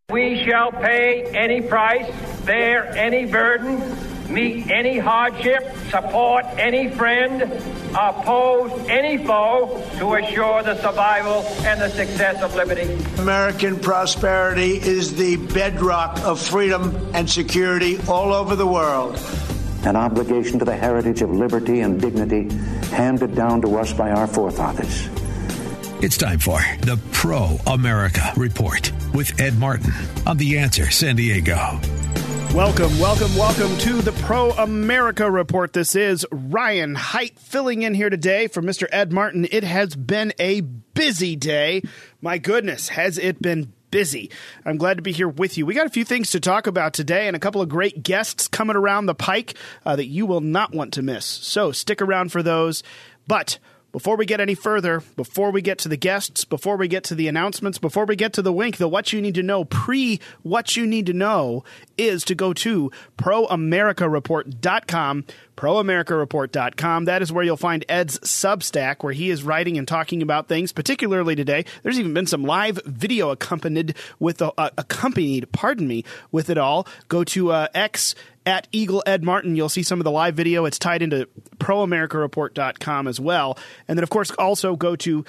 We shall pay any price, bear any burden, meet any hardship, support any friend, oppose any foe to assure the survival and the success of liberty. American prosperity is the bedrock of freedom and security all over the world. An obligation to the heritage of liberty and dignity handed down to us by our forefathers. It's time for the Pro-America Report with Ed Martin on The Answer San Diego. Welcome to the Pro-America Report. This is Ryan Haidt filling in here today for Mr. Ed Martin. It has been a busy day. My goodness, has it been busy. I'm glad to be here with you. We got a few things to talk about today and a couple of great guests coming around the pike that you will not want to miss. So stick around for those. But before we get any further, before we get to the guests, before we get to the announcements, before we get to the wink, the what you need to know, what you need to know is to go to proamericareport.com, proamericareport.com. That is where you'll find Ed's Substack, where he is writing and talking about things, particularly today. There's even been some live video accompanied with it all. Go to X at Eagle Ed Martin. You'll see some of the live video. It's tied into proamericareport.com as well. And then, of course, also go to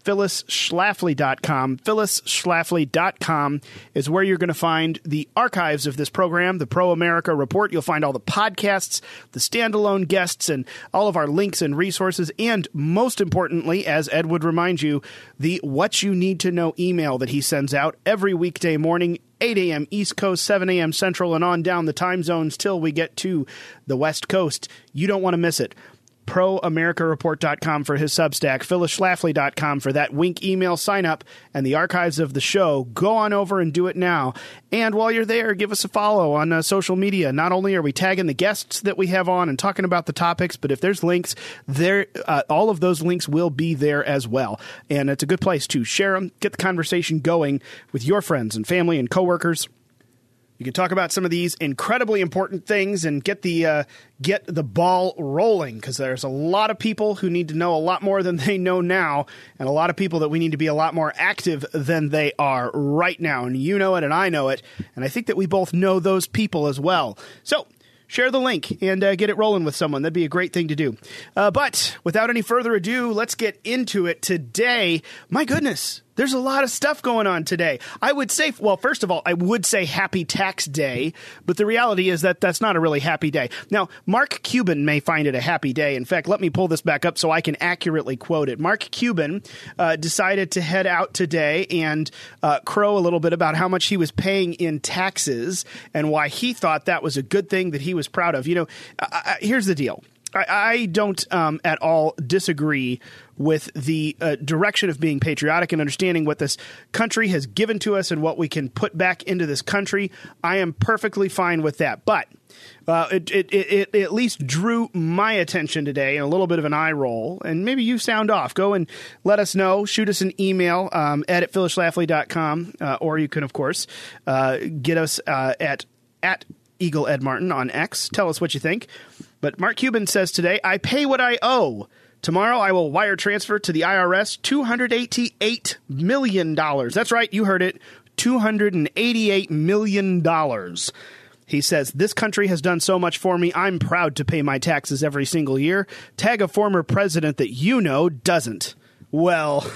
phyllisschlafly.com. phyllisschlafly.com is where you're going to find the archives of this program, the Pro-America Report. You'll find all the podcasts, the standalone guests, and all of our links and resources. And most importantly, as Ed would remind you, the What You Need to Know email that he sends out every weekday morning, 8 a.m. East Coast, 7 a.m. Central, and on down the time zones till we get to the West Coast. You don't want to miss it. ProAmericaReport.com for his Substack, phyllisschlafly.com for that wink email sign up and the archives of the show. Go on over and do it now. And while you're there, give us a follow on social media. Not only are we tagging the guests that we have on and talking about the topics, but if there's links there, all of those links will be there as well. And it's a good place to share them, get the conversation going with your friends and family and coworkers. You can talk about some of these incredibly important things and get the ball rolling, because there's a lot of people who need to know a lot more than they know now, and a lot of people that we need to be a lot more active than they are right now. And you know it, and I know it, and I think that we both know those people as well. So share the link and get it rolling with someone. That'd be a great thing to do. But without any further ado, let's get into it today. My goodness, there's a lot of stuff going on today. I would say, well, first of all, I would say happy tax day, but the reality is that that's not a really happy day. Now, Mark Cuban may find it a happy day. In fact, let me pull this back up so I can accurately quote it. Mark Cuban decided to head out today and crow a little bit about how much he was paying in taxes and why he thought that was a good thing that he was proud of. You know, here's the deal. I don't at all disagree with the direction of being patriotic and understanding what this country has given to us and what we can put back into this country. I am perfectly fine with that. But it at least drew my attention today and a little bit of an eye roll. And maybe you sound off. Go and let us know. Shoot us an email at phyllisschlafly.com, or you can, of course, get us at Eagle Ed Martin on X. Tell us what you think. But Mark Cuban says today, I pay what I owe. Tomorrow I will wire transfer to the IRS $288 million. That's right, you heard it, $288 million. He says, this country has done so much for me, I'm proud to pay my taxes every single year. Tag a former president that you know doesn't. Well,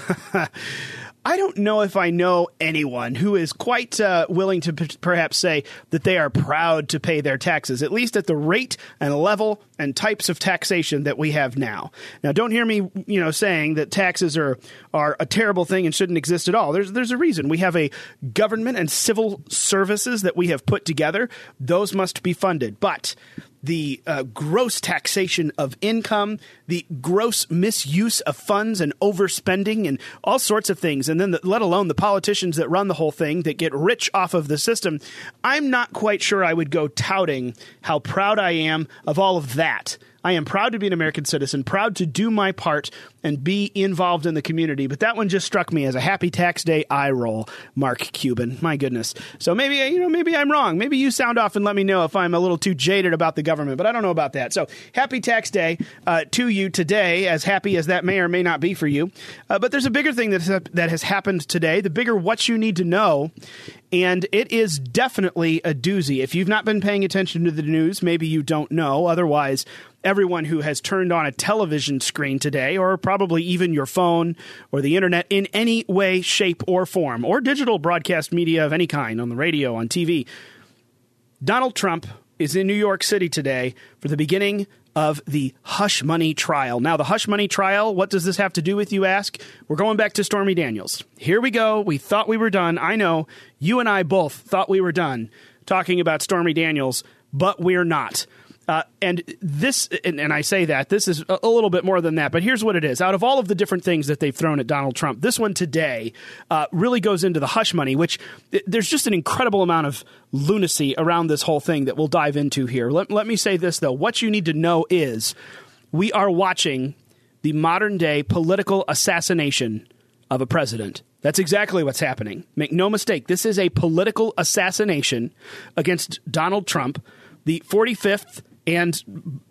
I don't know if I know anyone who is quite willing to perhaps say that they are proud to pay their taxes, at least at the rate and level and types of taxation that we have now. Now, don't hear me, saying that taxes are a terrible thing and shouldn't exist at all. There's a reason. We have a government and civil services that we have put together. Those must be funded. But the gross taxation of income, the gross misuse of funds and overspending and all sorts of things, and then let alone the politicians that run the whole thing that get rich off of the system, I'm not quite sure I would go touting how proud I am of all of that. I am proud to be an American citizen, proud to do my part and be involved in the community. But that one just struck me as a happy tax day eye roll, Mark Cuban. My goodness. So maybe I'm wrong. Maybe you sound off and let me know if I'm a little too jaded about the government, but I don't know about that. So happy tax day to you today, as happy as that may or may not be for you. But there's a bigger thing that has happened today, the bigger what you need to know. And it is definitely a doozy. If you've not been paying attention to the news, maybe you don't know. Otherwise, everyone who has turned on a television screen today, or probably even your phone or the internet in any way, shape, or form, or digital broadcast media of any kind, on the radio, on TV, Donald Trump is in New York City today for the beginning of the hush money trial. Now, the hush money trial, what does this have to do with, you ask? We're going back to Stormy Daniels. Here we go. We thought we were done. I know you and I both thought we were done talking about Stormy Daniels, but we're not. And I say that, this is a little bit more than that, but here's what it is. Out of all of the different things that they've thrown at Donald Trump, this one today really goes into the hush money, which there's just an incredible amount of lunacy around this whole thing that we'll dive into here. Let me say this, though. What you need to know is we are watching the modern-day political assassination of a president. That's exactly what's happening. Make no mistake, this is a political assassination against Donald Trump, the 45th and,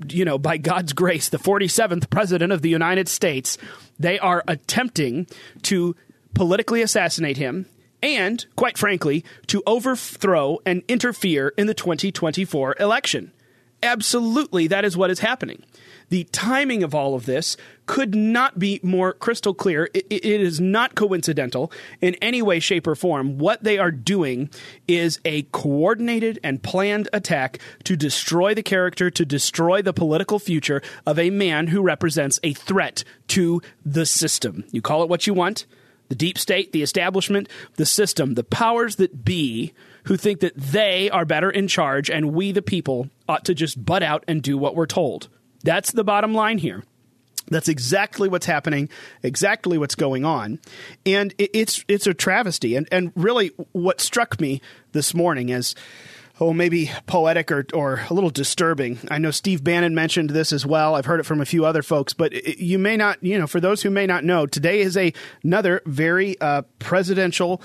by God's grace, the 47th president of the United States. They are attempting to politically assassinate him and, quite frankly, to overthrow and interfere in the 2024 election. Absolutely, that is what is happening. The timing of all of this could not be more crystal clear. It is not coincidental in any way, shape, or form. What they are doing is a coordinated and planned attack to destroy the character, to destroy the political future of a man who represents a threat to the system. You call it what you want. The deep state, the establishment, the system, the powers that be who think that they are better in charge and we, the people, ought to just butt out and do what we're told. That's the bottom line here. That's exactly what's happening, exactly what's going on. And it's a travesty. And really what struck me this morning as, maybe poetic or a little disturbing. I know Steve Bannon mentioned this as well. I've heard it from a few other folks, but you may not, for those who may not know, today is another very presidential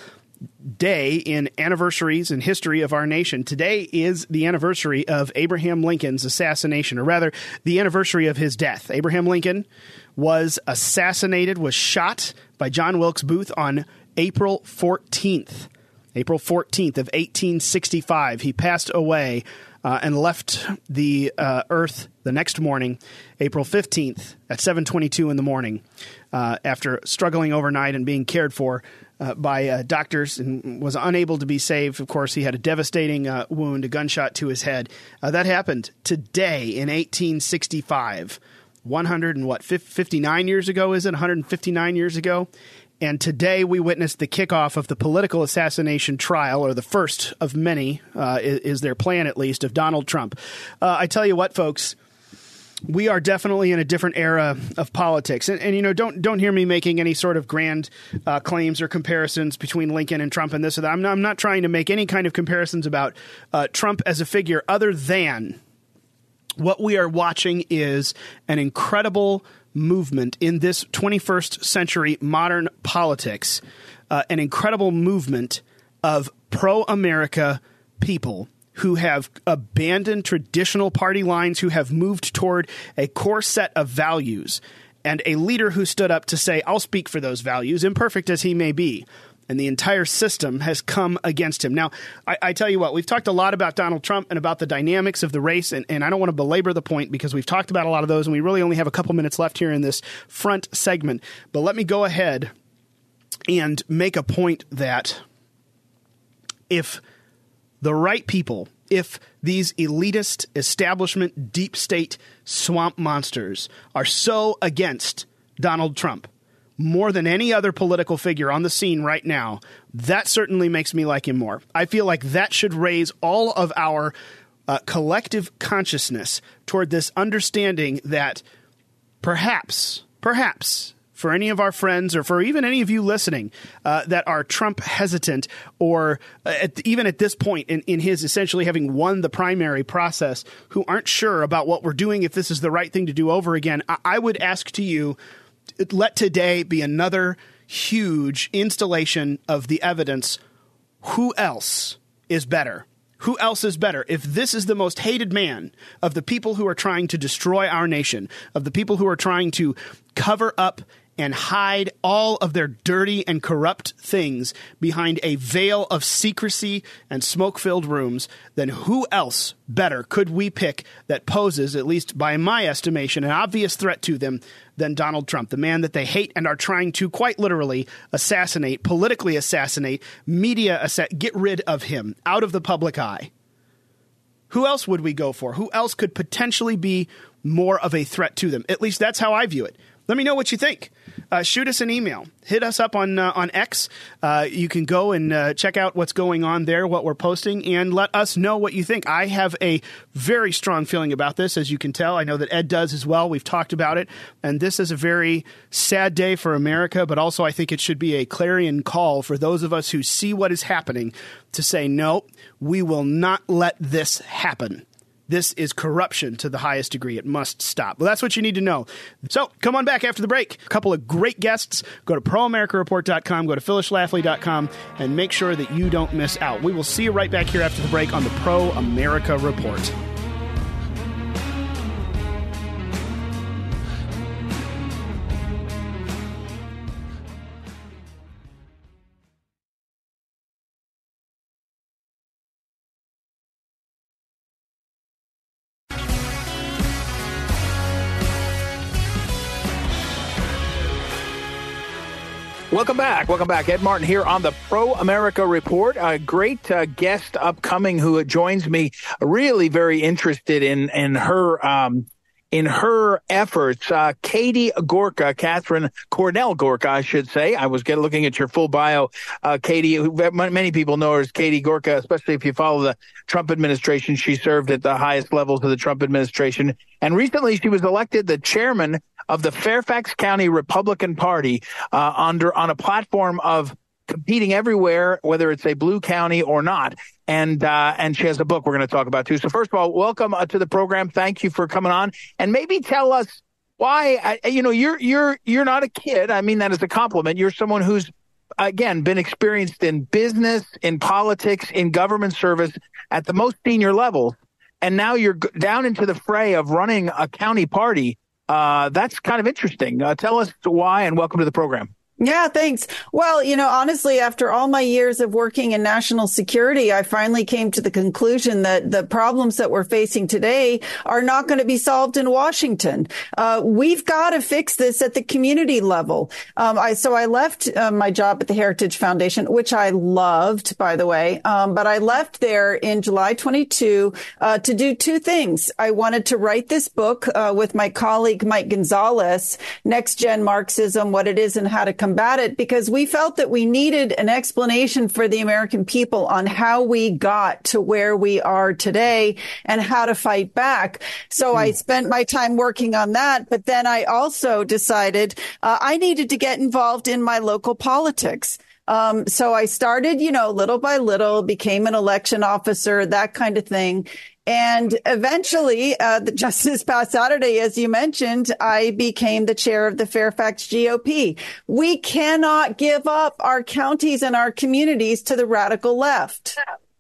day in anniversaries and history of our nation. Today is the anniversary of Abraham Lincoln's assassination, or rather the anniversary of his death. Abraham Lincoln was assassinated, was shot by John Wilkes Booth on April 14th. April 14th of 1865. He passed away and left the earth the next morning, April 15th at 7:22 in the morning, after struggling overnight and being cared for by doctors, and was unable to be saved. Of course, he had a devastating wound, a gunshot to his head. That happened today in 1865. 59 years ago, is it? 159 years ago? And today we witnessed the kickoff of the political assassination trial, or the first of many, is their plan at least, of Donald Trump. I tell you what, folks, we are definitely in a different era of politics. And don't hear me making any sort of grand claims or comparisons between Lincoln and Trump and this or that. I'm not trying to make any kind of comparisons about Trump as a figure, other than what we are watching is an incredible movement in this 21st century modern politics, an incredible movement of pro-America people who have abandoned traditional party lines, who have moved toward a core set of values, and a leader who stood up to say, I'll speak for those values, imperfect as he may be. And the entire system has come against him. Now, I tell you what, we've talked a lot about Donald Trump and about the dynamics of the race, and I don't want to belabor the point because we've talked about a lot of those, and we really only have a couple minutes left here in this front segment. But let me go ahead and make a point that if the right people, if these elitist establishment, deep state swamp monsters are so against Donald Trump, more than any other political figure on the scene right now, that certainly makes me like him more. I feel like that should raise all of our collective consciousness toward this understanding that perhaps, for any of our friends or for even any of you listening that are Trump hesitant or even at this point in his essentially having won the primary process, who aren't sure about what we're doing, if this is the right thing to do over again, I would ask to you, let today be another huge installation of the evidence. Who else is better? Who else is better? If this is the most hated man of the people who are trying to destroy our nation, of the people who are trying to cover up and hide all of their dirty and corrupt things behind a veil of secrecy and smoke-filled rooms, then who else better could we pick that poses, at least by my estimation, an obvious threat to them than Donald Trump, the man that they hate and are trying to quite literally assassinate, politically assassinate, get rid of him out of the public eye. Who else would we go for? Who else could potentially be more of a threat to them? At least that's how I view it. Let me know what you think. Shoot us an email. Hit us up on X. You can go and check out what's going on there, what we're posting, and let us know what you think. I have a very strong feeling about this, as you can tell. I know that Ed does as well. We've talked about it. And this is a very sad day for America, but also I think it should be a clarion call for those of us who see what is happening to say, no, we will not let this happen. This is corruption to the highest degree. It must stop. Well, that's what you need to know. So come on back after the break. A couple of great guests. Go to proamericareport.com, go to phyllisschlafly.com, and make sure that you don't miss out. We will see you right back here after the break on the Pro America Report. Welcome back. Welcome back. Ed Martin here on the Pro America Report. A great guest upcoming who joins me. Really very interested in her efforts. Katie Gorka, Catherine Cornell Gorka, I should say. I was looking at your full bio. Katie, who many people know her as Katie Gorka, especially if you follow the Trump administration. She served at the highest levels of the Trump administration. And recently she was elected the chairman of the Fairfax County Republican Party on a platform of competing everywhere, whether it's a blue county or not. And she has a book we're going to talk about too. So first of all, welcome to the program. Thank you for coming on, and maybe tell us why. You're not a kid. I mean that as a compliment. You're someone who's again been experienced in business, in politics, in government service at the most senior level, and now you're down into the fray of running a county party. That's kind of interesting. Tell us why, and welcome to the program. Yeah, thanks. Well, honestly, after all my years of working in national security, I finally came to the conclusion that the problems that we're facing today are not going to be solved in Washington. We've got to fix this at the community level. So I left my job at the Heritage Foundation, which I loved, by the way. But I left there in July 22 to do two things. I wanted to write this book with my colleague Mike Gonzalez, Next Gen Marxism, What It Is and How to Combat It, because we felt that we needed an explanation for the American people on how we got to where we are today and how to fight back. So I spent my time working on that. But then I also decided I needed to get involved in my local politics. So I started, little by little, became an election officer, that kind of thing. And eventually, just this past Saturday, as you mentioned, I became the chair of the Fairfax GOP. We cannot give up our counties and our communities to the radical left.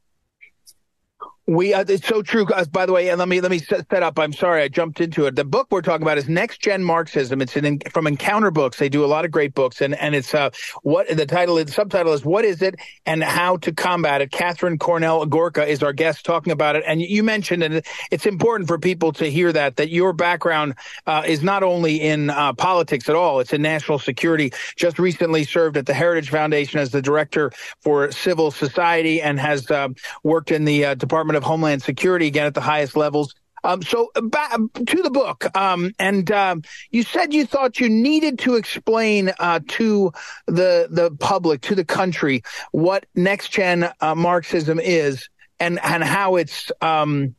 It's so true. By the way, and let me set up. I'm sorry I jumped into it. The book we're talking about is Next Gen Marxism. It's from Encounter Books. They do a lot of great books, and it's the subtitle is What Is It and How to Combat It. Catherine Cornell Gorka is our guest talking about it. And you mentioned, and it's important for people to hear that your background is not only in politics at all. It's in national security. Just recently served at the Heritage Foundation as the director for civil society and has worked in the Department of Homeland Security, again, at the highest levels. So back to the book. And you said you thought you needed to explain to the public, to the country, what next gen Marxism is and how it's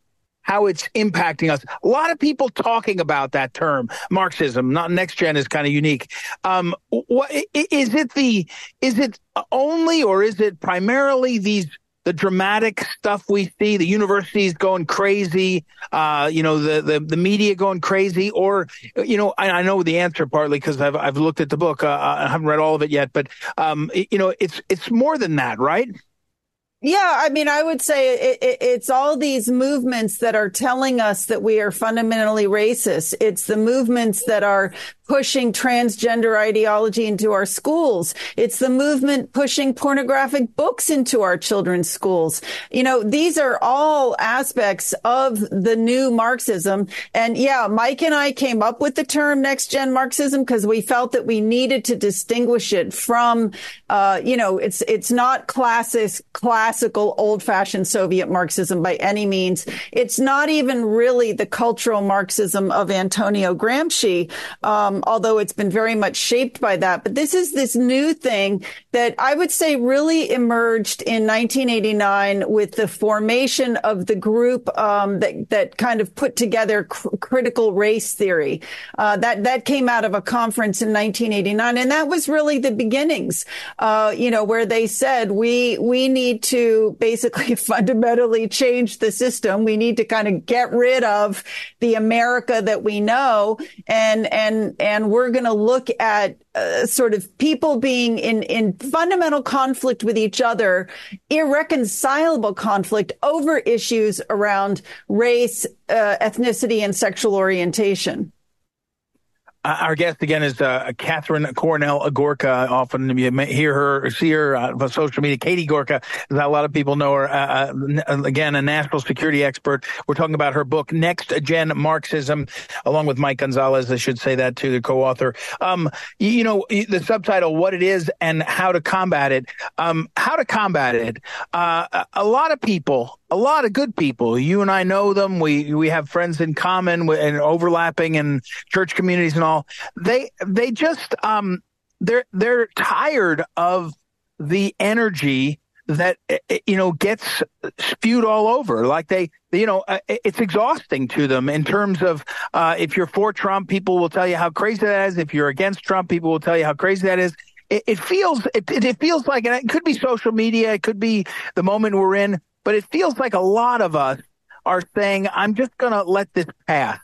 how it's impacting us. A lot of people talking about that term, Marxism. Not Next Gen is kind of unique. What is it? Is it only, or is it primarily the dramatic stuff we see, the universities going crazy, the media going crazy, or, I know the answer partly because I've looked at the book. I haven't read all of it yet, but, it's more than that, right? Yeah, I mean, I would say it's all these movements that are telling us that we are fundamentally racist. It's the movements that are pushing transgender ideology into our schools. It's the movement pushing pornographic books into our children's schools. These are all aspects of the new Marxism. And yeah, Mike and I came up with the term Next Gen Marxism because we felt that we needed to distinguish it from, it's not classical old-fashioned Soviet Marxism by any means. It's not even really the cultural Marxism of Antonio Gramsci, although it's been very much shaped by that. But this is this new thing that I would say really emerged in 1989 with the formation of the group that kind of put together critical race theory. That came out of a conference in 1989, and that was really the beginnings, where they said we need to basically fundamentally change the system. We need to kind of get rid of the America that we know, and we're going to look at sort of people being in fundamental conflict with each other, irreconcilable conflict over issues around race, ethnicity, and sexual orientation. Our guest again is Katherine Cornell-Agorka. Often you may hear her or see her on social media. Katie Gorka, as a lot of people know her. Again, a national security expert. We're talking about her book, Next Gen Marxism, along with Mike Gonzalez. I should say that too, the co-author. The subtitle, What It Is and How to Combat It. How to combat it. A lot of people, a lot of good people. You and I know them. We have friends in common and overlapping in church communities and all. They just they're tired of the energy that gets spewed all over. Like it's exhausting to them in terms of if you're for Trump, people will tell you how crazy that is. If you're against Trump, people will tell you how crazy that is. It feels like, and it could be social media, it could be the moment we're in, but it feels like a lot of us are saying, I'm just going to let this pass.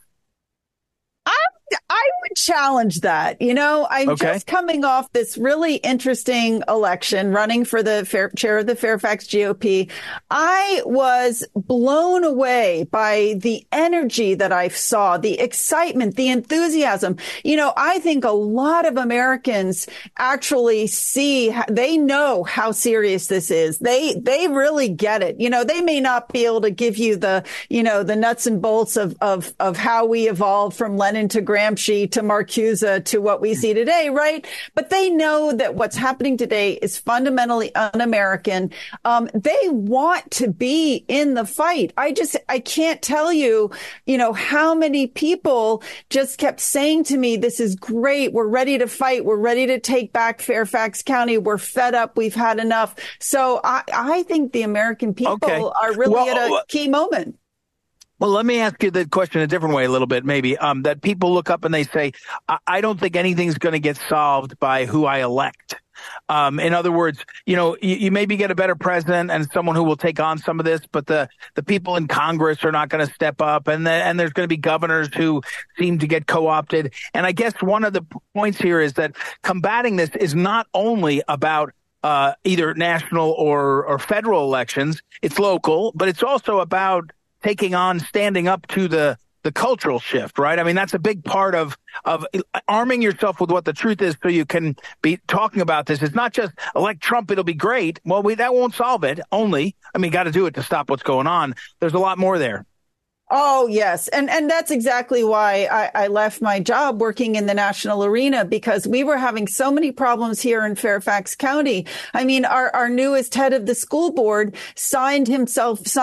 I would challenge that. I'm just coming off this really interesting election running for the chair of the Fairfax GOP. I was blown away by the energy that I saw, the excitement, the enthusiasm. I think a lot of Americans actually they know how serious this is. They really get it. They may not be able to give you the nuts and bolts of how we evolved from Lenin to Gramsci to Marcuse to what we see today, right? But they know that what's happening today is fundamentally un-American. They want to be in the fight. I can't tell you, how many people just kept saying to me, this is great. We're ready to fight. We're ready to take back Fairfax County. We're fed up. We've had enough. So I think the American people are really at a key moment. Well, let me ask you the question a different way a little bit, maybe, that people look up and they say, I don't think anything's going to get solved by who I elect. In other words, you maybe get a better president and someone who will take on some of this, but the people in Congress are not going to step up, and there's going to be governors who seem to get co-opted. And I guess one of the points here is that combating this is not only about either national or federal elections. It's local, but it's also about standing up to the cultural shift, right? I mean, that's a big part of arming yourself with what the truth is so you can be talking about this. It's not just elect Trump, it'll be great. Well, that won't solve it got to do it to stop what's going on. There's a lot more there. Oh, yes. And that's exactly why I left my job working in the national arena, because we were having so many problems here in Fairfax County. I mean, our newest head of the school board signed his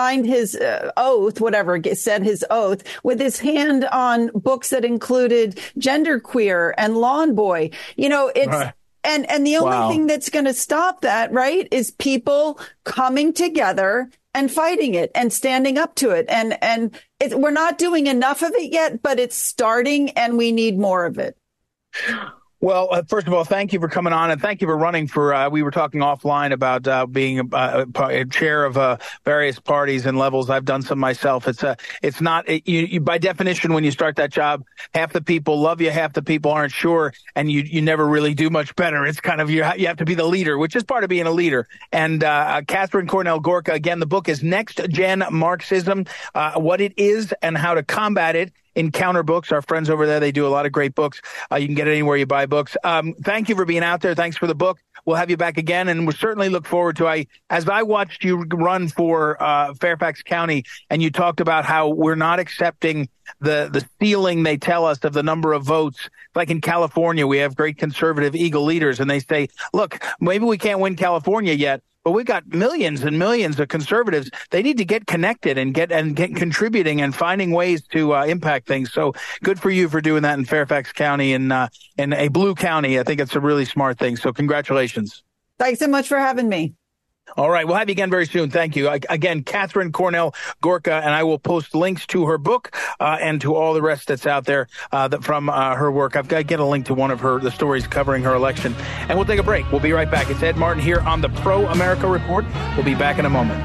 oath, said his oath, with his hand on books that included Genderqueer and Lawn Boy. It's right. And the only thing that's going to stop that, right, is people coming together and fighting it and standing up to it. And we're not doing enough of it yet, but it's starting and we need more of it. Well, first of all, thank you for coming on, and thank you for running for. We were talking offline about being a chair of various parties and levels. I've done some myself. It's not you by definition when you start that job. Half the people love you, half the people aren't sure, and you never really do much better. It's kind of you have to be the leader, which is part of being a leader. And Katherine Cornell Gorka, again, the book is Next Gen Marxism: What It Is and How to Combat It. Encounter Books, our friends over there, they do a lot of great books. You can get it anywhere you buy books. Thank you for being out there. Thanks for the book. We'll have you back again, and we'll certainly look forward to as I watched you run for Fairfax County, and you talked about how we're not accepting the ceiling they tell us of the number of votes. Like in California, we have great conservative Eagle leaders, and they say, look, maybe we can't win California yet, but we've got millions and millions of conservatives. They need to get connected and get contributing and finding ways to impact things. So good for you for doing that in Fairfax County and in a blue county. I think it's a really smart thing. So congratulations. Thanks so much for having me. All right. We'll have you again very soon. Thank you. Again, Katherine Cornell Gorka, and I will post links to her book and to all the rest that's out there from her work. I've got to get a link to one of the stories covering her election. And we'll take a break. We'll be right back. It's Ed Martin here on the Pro America Report. We'll be back in a moment.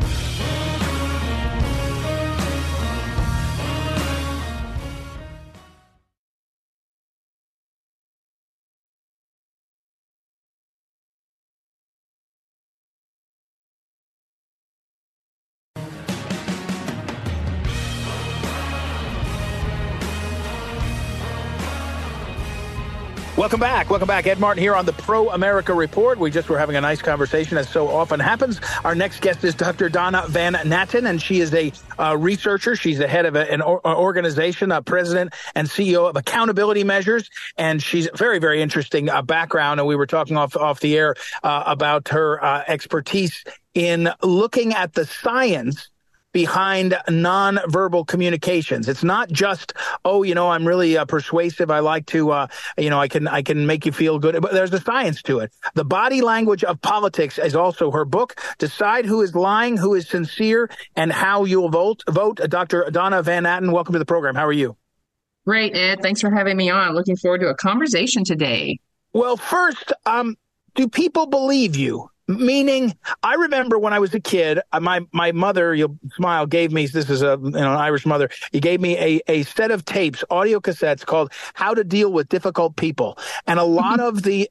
Welcome back. Welcome back. Ed Martin here on the Pro America Report. We just were having a nice conversation, as so often happens. Our next guest is Dr. Donna Van Natten, and she is a researcher. She's the head of an organization, president and CEO of Accountability Measures, and she's very, very interesting background. And we were talking off the air about her expertise in looking at the science behind nonverbal communications. It's not just, I'm really persuasive. I like to, I can make you feel good. But there's a science to it. The Body Language of Politics is also her book. Decide who is lying, who is sincere, and how you'll vote. Dr. Donna Van Natten, welcome to the program. How are you? Great, Ed. Thanks for having me on. Looking forward to a conversation today. Well, first, do people believe you? Meaning, I remember when I was a kid, my mother, you'll smile, gave me, this is an Irish mother, he gave me a set of tapes, audio cassettes called How to Deal with Difficult People. And a lot of the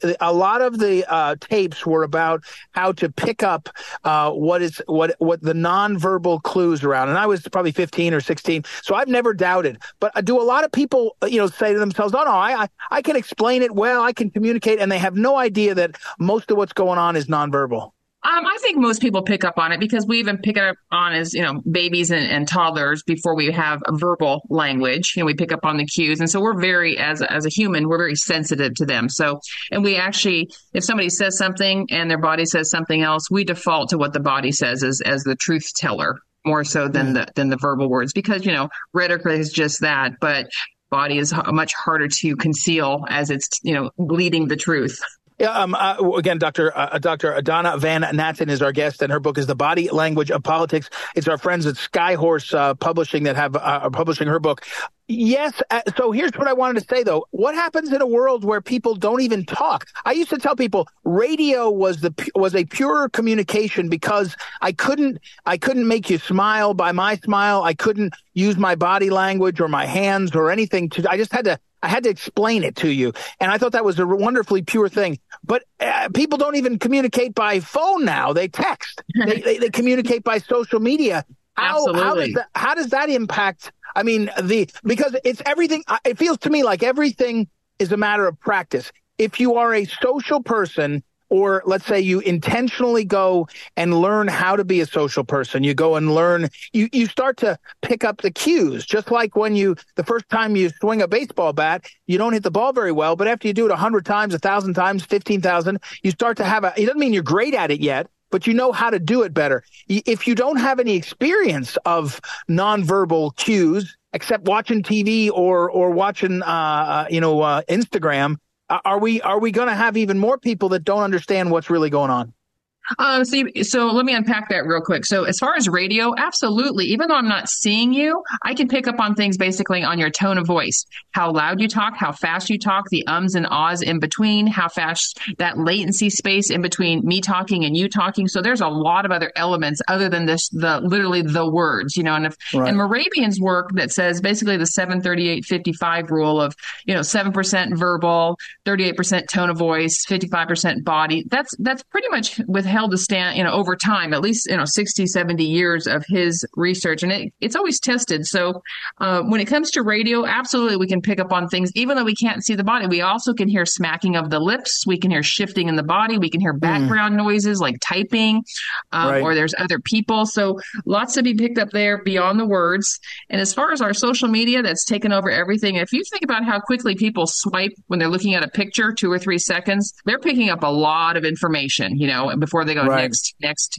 tapes were about how to pick up what the nonverbal clues around. And I was probably 15 or 16, so I've never doubted. But do a lot of people, say to themselves, oh, no, I can explain it well, I can communicate, and they have no idea that most of what's going on is nonverbal? I think most people pick up on it because we even pick it up on as, babies and toddlers before we have a verbal language. We pick up on the cues. And so we're very, as a human, we're very sensitive to them. So, and we actually, if somebody says something and their body says something else, we default to what the body says as the truth teller more so than the verbal words, because, rhetoric is just that. But body is much harder to conceal as it's, leading the truth. Yeah. Again, Dr. Donna Van Natten is our guest, and her book is The Body Language of Politics. It's our friends at Skyhorse Publishing that are publishing her book. Yes. So here's what I wanted to say, though. What happens in a world where people don't even talk? I used to tell people radio was a pure communication because I couldn't make you smile by my smile. I couldn't use my body language or my hands or anything I had to explain it to you. And I thought that was a wonderfully pure thing. But people don't even communicate by phone now. They text. They communicate by social media. Absolutely. How does that impact? I mean, because it's everything. It feels to me like everything is a matter of practice. If you are a social person, or let's say you intentionally go and learn how to be a social person, you go and learn, you start to pick up the cues, just like when the first time you swing a baseball bat, you don't hit the ball very well, but after you do it 100 times, 1,000 times, 15,000, you start to it doesn't mean you're great at it yet, but you know how to do it better. If you don't have any experience of nonverbal cues, except watching TV or watching, Instagram, Are we going to have even more people that don't understand what's really going on? So let me unpack that real quick. So as far as radio, absolutely. Even though I'm not seeing you, I can pick up on things basically on your tone of voice, how loud you talk, how fast you talk, the ums and ahs in between, how fast that latency space in between me talking and you talking. So there's a lot of other elements other than this, literally the words, and Moravian's work that says basically the 7-38-55 rule of, 7% verbal, 38% tone of voice, 55% body. That's pretty much withheld to stand, over time, at least, 60, 70 years of his research. And it's always tested. So when it comes to radio, absolutely, we can pick up on things, even though we can't see the body. We also can hear smacking of the lips. We can hear shifting in the body. We can hear background noises like typing, or there's other people. So lots to be picked up there beyond the words. And as far as our social media, that's taken over everything. If you think about how quickly people swipe when they're looking at a picture, 2 or 3 seconds, they're picking up a lot of information, before they go next.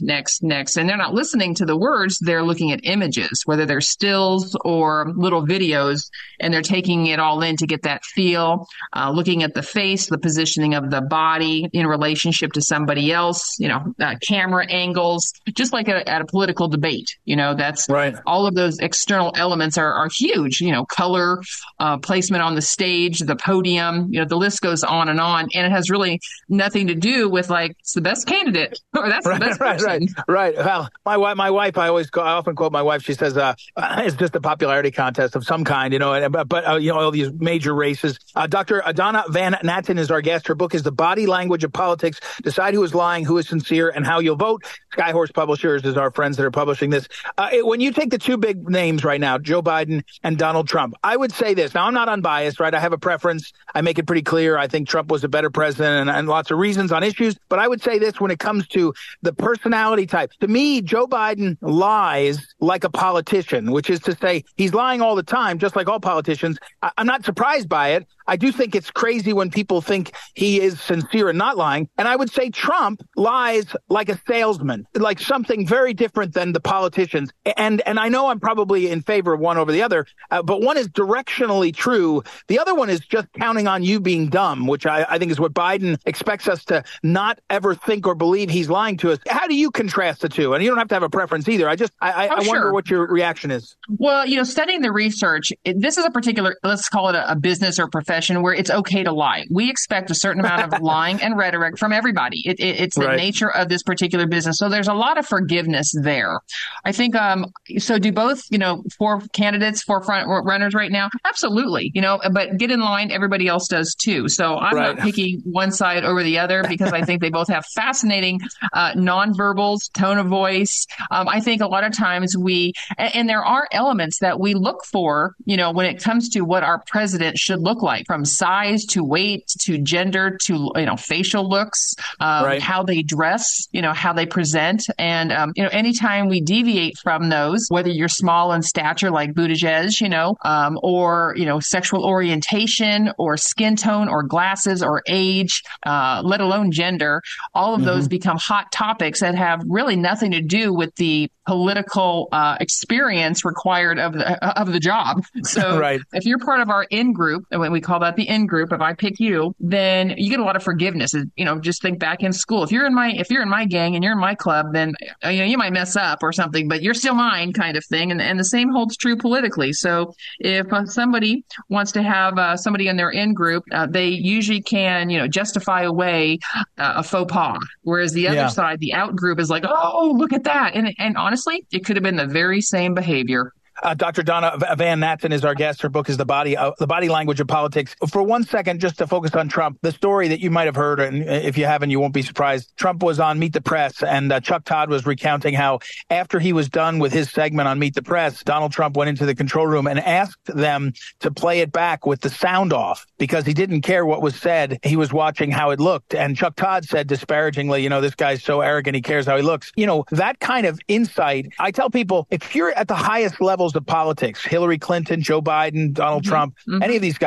And they're not listening to the words. They're looking at images, whether they're stills or little videos, and they're taking it all in to get that feel, looking at the face, the positioning of the body in relationship to somebody else, camera angles, just like at a political debate. That's right. All of those external elements are huge, color, placement on the stage, the podium, the list goes on. And it has really nothing to do with it's the best candidate. Or that's the best person. Right. Well, my wife, I often quote my wife. She says, it's just a popularity contest of some kind, but all these major races. Dr. Donna Van Natten is our guest. Her book is The Body Language of Politics. Decide who is lying, who is sincere, and how you'll vote. Skyhorse Publishers is our friends that are publishing this. When you take the two big names right now, Joe Biden and Donald Trump, I would say this. Now, I'm not unbiased, right? I have a preference. I make it pretty clear. I think Trump was a better president and lots of reasons on issues. But I would say this when it comes to the personality type. To me, Joe Biden lies like a politician, which is to say he's lying all the time, just like all politicians. I'm not surprised by it. I do think it's crazy when people think he is sincere and not lying. And I would say Trump lies like a salesman, like something very different than the politicians. And I know I'm probably in favor of one over the other, but one is directionally true. The other one is just counting on you being dumb, which I think is what Biden expects us to not ever think or believe he's lying to us. How do you contrast the two? And you don't have to have a preference either. I wonder what your reaction is. Well, studying the research, this is a particular, let's call it a business or profession where it's okay to lie. We expect a certain amount of lying and rhetoric from everybody. It's the nature of this particular business. So there's a lot of forgiveness there. I think, so do both, 4 candidates, 4 front runners right now? Absolutely, but get in line. Everybody else does too. So I'm not picking one side over the other because I think they both have fascinating nonverbals, tone of voice. I think a lot of times and there are elements that we look for, when it comes to what our president should look like, from size to weight to gender to, facial looks, how they dress, how they present. And, anytime we deviate from those, whether you're small in stature like Buttigieg, or, sexual orientation or skin tone or glasses or age, let alone gender, all of those become hot topics that have really nothing to do with the political experience required of the job. So if you're part of our in-group, and when we call that the in-group, if I pick you, then you get a lot of forgiveness. Just think back in school. If you're in my gang and you're in my club, then you might mess up or something, but you're still mine, kind of thing. And the same holds true politically. So if somebody wants to have somebody in their in-group, they usually can, justify away a faux pas. Whereas the other side, the out-group, is like, oh, look at that. And honestly, it could have been the very same behavior. Dr. Donna Van Natten is our guest. Her book is The Body Language of Politics. For 1 second, just to focus on Trump, the story that you might have heard, and if you haven't, you won't be surprised. Trump was on Meet the Press, and Chuck Todd was recounting how after he was done with his segment on Meet the Press, Donald Trump went into the control room and asked them to play it back with the sound off because he didn't care what was said. He was watching how it looked. And Chuck Todd said disparagingly, this guy's so arrogant, he cares how he looks. That kind of insight. I tell people, if you're at the highest levels of politics, Hillary Clinton, Joe Biden, Donald Trump, any of these guys,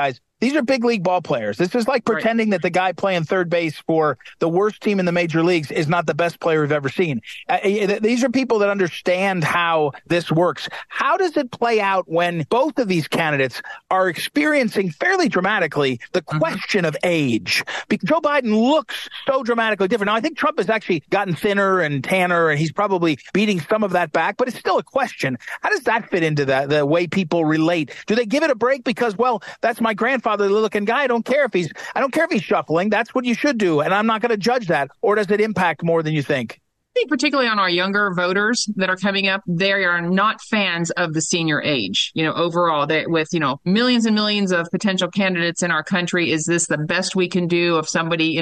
These are big league ball players. This is like pretending that the guy playing third base for the worst team in the major leagues is not the best player we've ever seen. These are people that understand how this works. How does it play out when both of these candidates are experiencing fairly dramatically the question of age? Because Joe Biden looks so dramatically different. Now, I think Trump has actually gotten thinner and tanner, and he's probably beating some of that back, but it's still a question. How does that fit into the way people relate? Do they give it a break because, well, that's my grandfather-looking guy. I don't care if he's shuffling. That's what you should do, and I'm not going to judge that. Or does it impact more than you think? I think particularly on our younger voters that are coming up, they are not fans of the senior age. Overall, with millions and millions of potential candidates in our country, is this the best we can do of somebody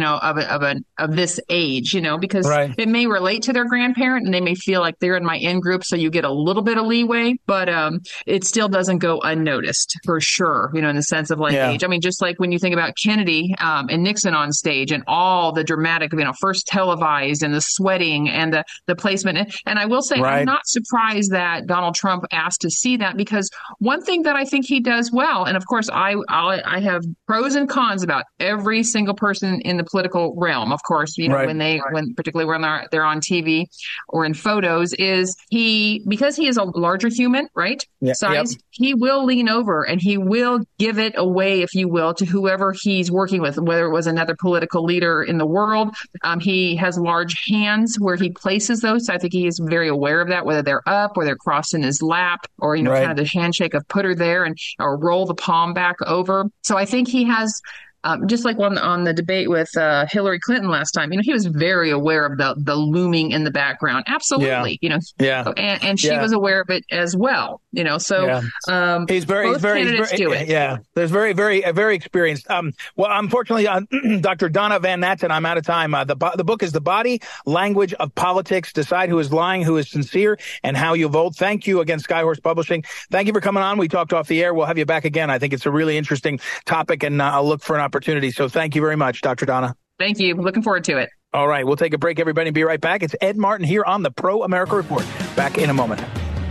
of this age? Because it may relate to their grandparent and they may feel like they're in my in group, so you get a little bit of leeway, but it still doesn't go unnoticed for sure. In the sense of age. I mean, just like when you think about Kennedy and Nixon on stage and all the dramatic, first televised and the sweating and the placement. And I will say, I'm not surprised that Donald Trump asked to see that, because one thing that I think he does well, and of course I have pros and cons about every single person in the political realm, of course, particularly when they're on TV or in photos, is because he is a larger human, size, he will lean over and he will give it away, if you will, to whoever he's working with, whether it was another political leader in the world. He has large hands where he places those. So I think he is very aware of that, whether they're up or they're crossed in his lap, or, kind of the handshake of put her there or roll the palm back over. So I think he has, just like on the debate with Hillary Clinton last time, he was very aware of the looming in the background. Absolutely. And she was aware of it as well, so he's very do it. Yeah. There's very, very, very experienced. Well, unfortunately, Dr. Donna Van Natten, I'm out of time. The book is The Body Language of Politics. Decide who is lying, who is sincere, and how you vote. Thank you again, Skyhorse Publishing. Thank you for coming on. We talked off the air. We'll have you back again. I think it's a really interesting topic, and I'll look for an opportunity. So thank you very much, Dr. Donna. Thank you. Looking forward to it. All right. We'll take a break, everybody, and be right back. It's Ed Martin here on the Pro America Report. Back in a moment.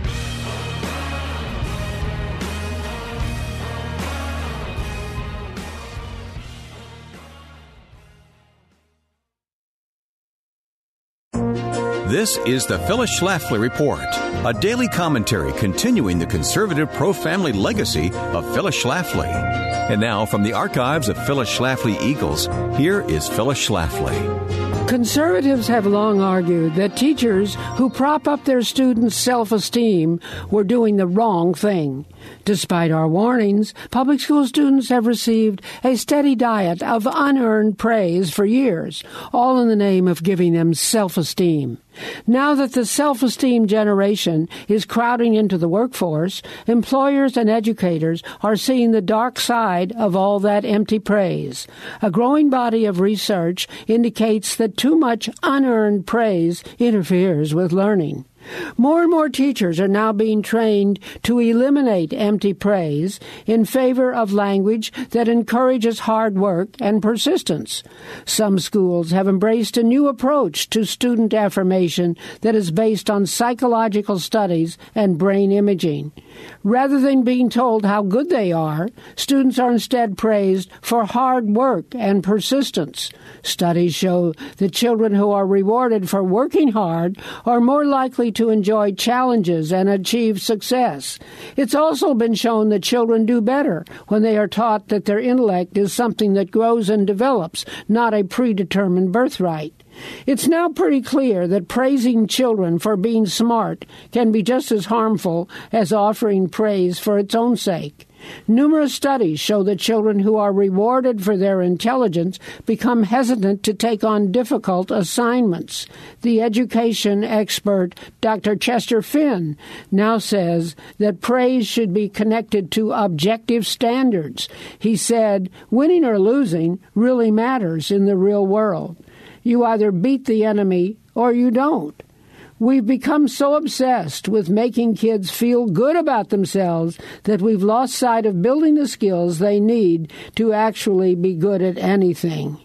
This is the Phyllis Schlafly Report, a daily commentary continuing the conservative pro-family legacy of Phyllis Schlafly. And now, from the archives of Phyllis Schlafly Eagles, here is Phyllis Schlafly. Conservatives have long argued that teachers who prop up their students' self-esteem were doing the wrong thing. Despite our warnings, public school students have received a steady diet of unearned praise for years, all in the name of giving them self-esteem. Now that the self-esteem generation is crowding into the workforce, employers and educators are seeing the dark side of all that empty praise. A growing body of research indicates that too much unearned praise interferes with learning. More and more teachers are now being trained to eliminate empty praise in favor of language that encourages hard work and persistence. Some schools have embraced a new approach to student affirmation that is based on psychological studies and brain imaging. Rather than being told how good they are, students are instead praised for hard work and persistence. Studies show that children who are rewarded for working hard are more likely to enjoy challenges and achieve success. It's also been shown that children do better when they are taught that their intellect is something that grows and develops, not a predetermined birthright. It's now pretty clear that praising children for being smart can be just as harmful as offering praise for its own sake. Numerous studies show that children who are rewarded for their intelligence become hesitant to take on difficult assignments. The education expert Dr. Chester Finn now says that praise should be connected to objective standards. He said, "Winning or losing really matters in the real world. You either beat the enemy or you don't." We've become so obsessed with making kids feel good about themselves that we've lost sight of building the skills they need to actually be good at anything.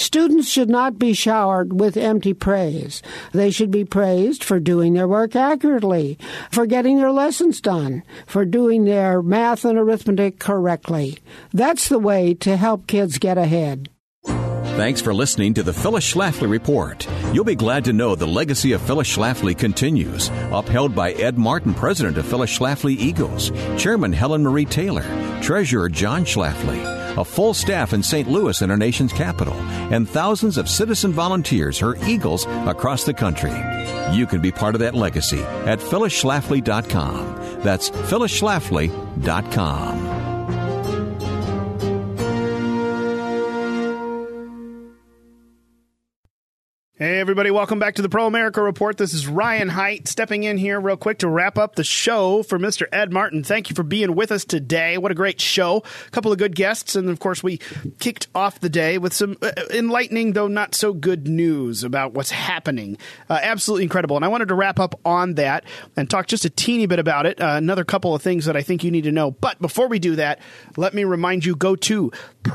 Students should not be showered with empty praise. They should be praised for doing their work accurately, for getting their lessons done, for doing their math and arithmetic correctly. That's the way to help kids get ahead. Thanks for listening to the Phyllis Schlafly Report. You'll be glad to know the legacy of Phyllis Schlafly continues, upheld by Ed Martin, president of Phyllis Schlafly Eagles, Chairman Helen Marie Taylor, Treasurer John Schlafly, a full staff in St. Louis and our nation's capital, and thousands of citizen volunteers, her Eagles, across the country. You can be part of that legacy at phyllisschlafly.com. That's phyllisschlafly.com. Hey, everybody. Welcome back to the Pro America Report. This is Ryan Haidt stepping in here real quick to wrap up the show for Mr. Ed Martin. Thank you for being with us today. What a great show. A couple of good guests. And, of course, we kicked off the day with some enlightening, though not so good news about what's happening. Absolutely incredible. And I wanted to wrap up on that and talk just a teeny bit about it. Another couple of things that I think you need to know. But before we do that, let me remind you, go to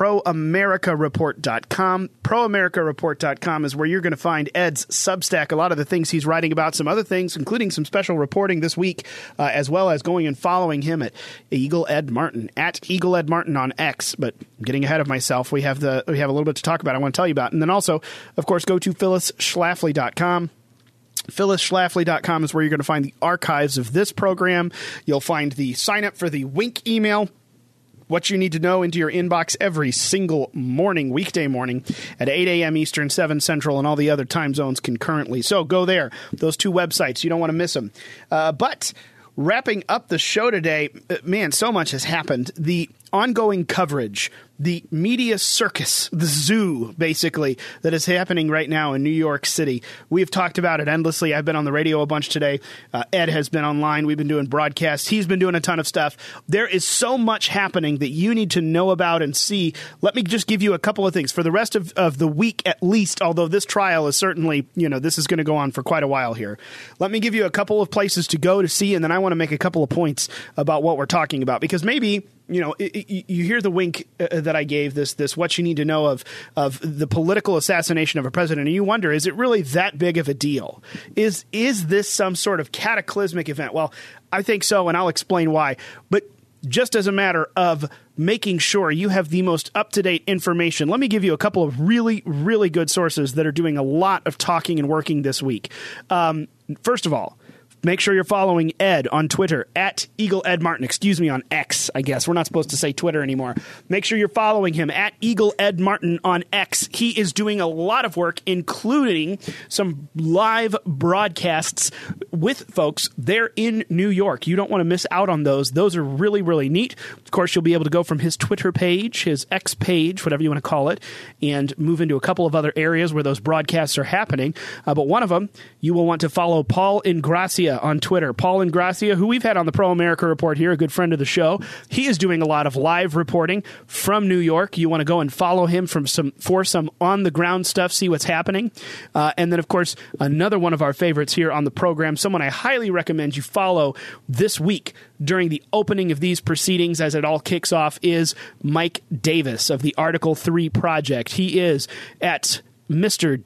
proamericareport.com. Proamericareport.com is where you're going to find Ed's Substack, a lot of the things he's writing about, some other things, including some special reporting this week, as well as going and following him at Eagle Ed Martin, at Eagle Ed Martin on X. But I'm getting ahead of myself. We have a little bit to talk about. I want to tell you about. And then also, of course, go to phyllisschlafly.com. phyllisschlafly.com is where you're going to find the archives of this program. You'll find the sign up for the Wink email, what you need to know, into your inbox every single morning, weekday morning at 8 a.m. Eastern, 7 Central, and all the other time zones concurrently. So go there. Those two websites. You don't want to miss them. But wrapping up the show today, man, so much has happened. The ongoing coverage, the media circus, the zoo, basically, that is happening right now in New York City. We've talked about it endlessly. I've been on the radio a bunch today. Ed has been online. We've been doing broadcasts. He's been doing a ton of stuff. There is so much happening that you need to know about and see. Let me just give you a couple of things. For the rest of the week, at least, although this trial is certainly, this is going to go on for quite a while here. Let me give you a couple of places to go to see, and then I want to make a couple of points about what we're talking about, because maybe you hear the wink that I gave, this what you need to know of the political assassination of a president, and you wonder, is it really that big of a deal? Is this some sort of cataclysmic event? Well, I think so, and I'll explain why. But just as a matter of making sure you have the most up-to-date information, let me give you a couple of really, really good sources that are doing a lot of talking and working this week. First of all, make sure you're following Ed on Twitter, at Eagle Ed Martin. Excuse me, on X, I guess. We're not supposed to say Twitter anymore. Make sure you're following him, at Eagle Ed Martin on X. He is doing a lot of work, including some live broadcasts with folks there in New York. You don't want to miss out on those. Those are really, really neat. Of course, you'll be able to go from his Twitter page, his X page, whatever you want to call it, and move into a couple of other areas where those broadcasts are happening. But one of them, you will want to follow Paul Ingracia on Twitter. Paul Ingracia, who we've had on the Pro America Report here, a good friend of the show. He is doing a lot of live reporting from New York. You want to go and follow him for some on-the-ground stuff, see what's happening. And then, of course, another one of our favorites here on the program, someone I highly recommend you follow this week during the opening of these proceedings as it all kicks off, is Mike Davis of the Article 3 Project. He is at Mr.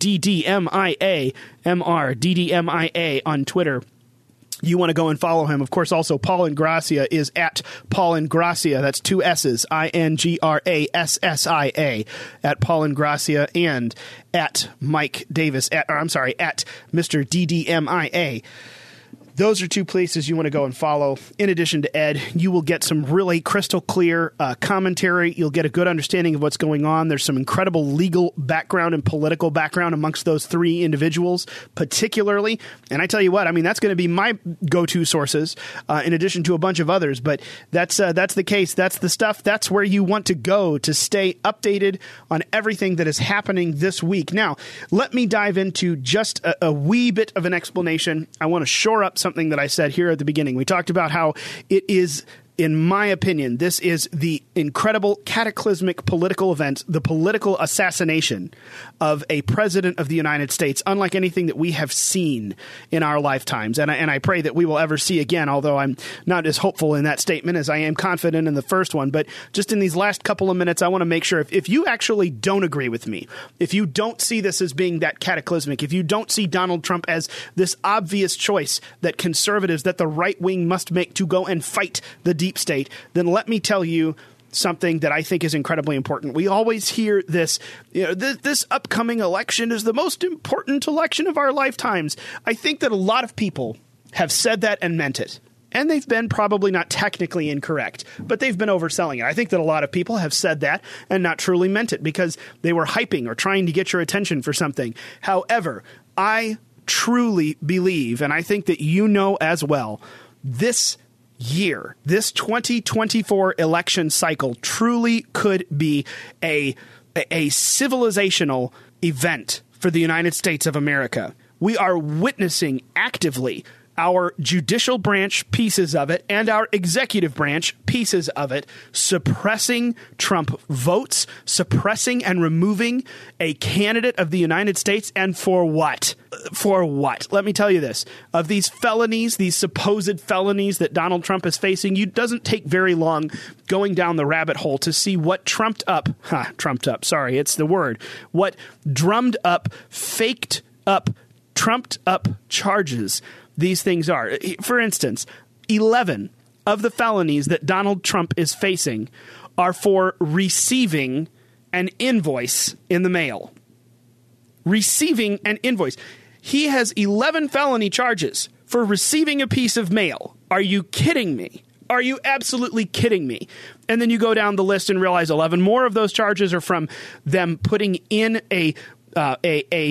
DDMIA, MR, DDMIA on Twitter. You want to go and follow him. Of course, also Paul Ingracia is at Paul Ingracia. That's two S's, INGRASSIA, at Paul Ingracia, and at Mike Davis, at Mr. DDMIA. Those are two places you want to go and follow. In addition to Ed, you will get some really crystal clear commentary. You'll get a good understanding of what's going on. There's some incredible legal background and political background amongst those three individuals, particularly. And I tell you what, I mean, that's going to be my go-to sources, in addition to a bunch of others. But that's the case. That's the stuff. That's where you want to go to stay updated on everything that is happening this week. Now, let me dive into just a wee bit of an explanation. I want to shore up something that I said here at the beginning. We talked about how it is in my opinion, this is the incredible cataclysmic political event, the political assassination of a president of the United States, unlike anything that we have seen in our lifetimes. And I pray that we will ever see again, although I'm not as hopeful in that statement as I am confident in the first one. But just in these last couple of minutes, I want to make sure if you actually don't agree with me, if you don't see this as being that cataclysmic, if you don't see Donald Trump as this obvious choice that conservatives, that the right wing must make to go and fight the deep state, then let me tell you something that I think is incredibly important. We always hear this, this upcoming election is the most important election of our lifetimes. I think that a lot of people have said that and meant it. And they've been probably not technically incorrect, but they've been overselling it. I think that a lot of people have said that and not truly meant it because they were hyping or trying to get your attention for something. However, I truly believe, and I think that you know as well, this year, this 2024 election cycle truly could be a civilizational event for the United States of America. We are witnessing actively our judicial branch, pieces of it, and our executive branch, pieces of it, suppressing Trump votes, suppressing and removing a candidate of the United States. And for what? For what? Let me tell you this. Of these felonies, these supposed felonies that Donald Trump is facing, it doesn't take very long going down the rabbit hole to see what trumped up, sorry, it's the word, what drummed up, faked up, trumped up charges these things are. For instance, 11 of the felonies that Donald Trump is facing are for receiving an invoice in the mail. Receiving an invoice. He has 11 felony charges for receiving a piece of mail. Are you kidding me? Are you absolutely kidding me? And then you go down the list and realize 11 more of those charges are from them putting in not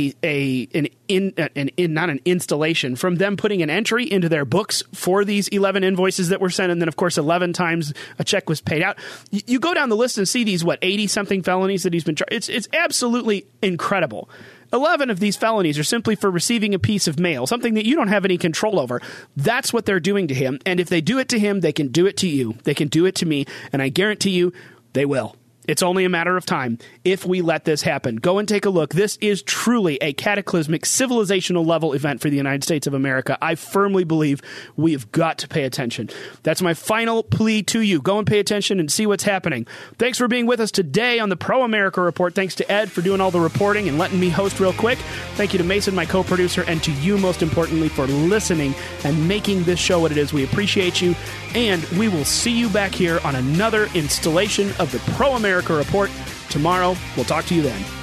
an installation, from them putting an entry into their books for these 11 invoices that were sent. And then, of course, 11 times a check was paid out. You go down the list and see these, 80-something felonies that he's been charged. It's absolutely incredible. 11 of these felonies are simply for receiving a piece of mail, something that you don't have any control over. That's what they're doing to him. And if they do it to him, they can do it to you. They can do it to me. And I guarantee you they will. It's only a matter of time if we let this happen. Go and take a look. This is truly a cataclysmic, civilizational level event for the United States of America. I firmly believe we have got to pay attention. That's my final plea to you. Go and pay attention and see what's happening. Thanks for being with us today on the Pro America Report. Thanks to Ed for doing all the reporting and letting me host real quick. Thank you to Mason, my co-producer, and to you, most importantly, for listening and making this show what it is. We appreciate you, and we will see you back here on another installation of the Pro America Report tomorrow. We'll talk to you then.